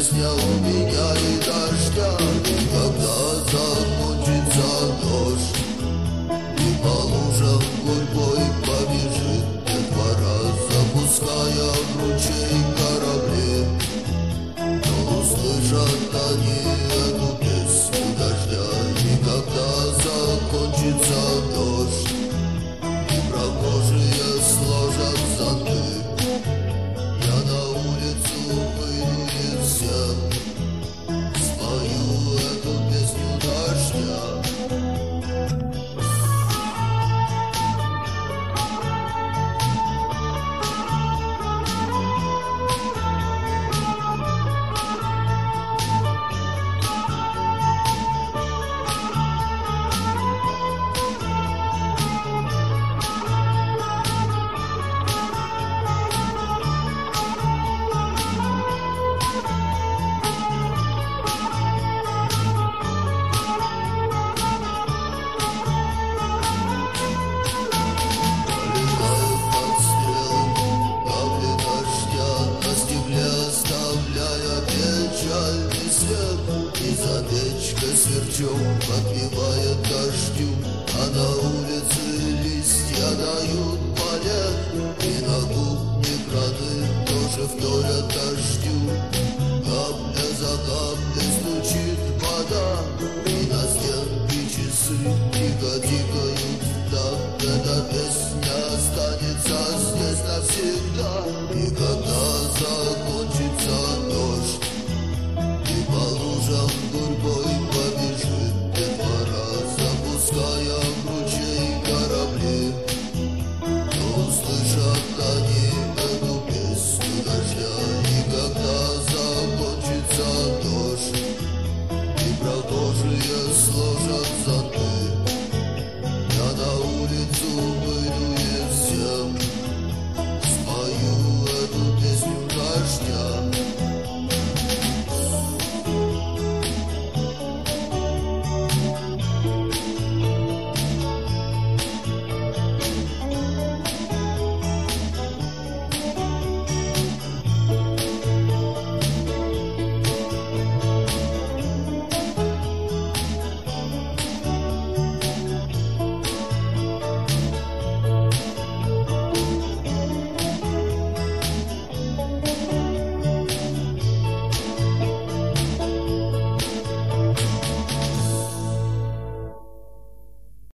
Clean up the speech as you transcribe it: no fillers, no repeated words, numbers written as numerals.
песня у меня и дождя. И когда закончится дождь, и по лужам гурьбой побежит детвора, запуская в ручей корабли, то услышат они эту песню дождя. И когда закончится дождь, и прохожие сложат зонты, я на улицу выйду и всем спою эту песню дождя. И за печкой сверчок подпевает дождю, а на улице листья дают полет, и на кухне краны тоже вторят дождю. Капля за каплей стучит вода, и на стенке часы тихо тикают. Да, эта песня останется здесь навсегда. И когда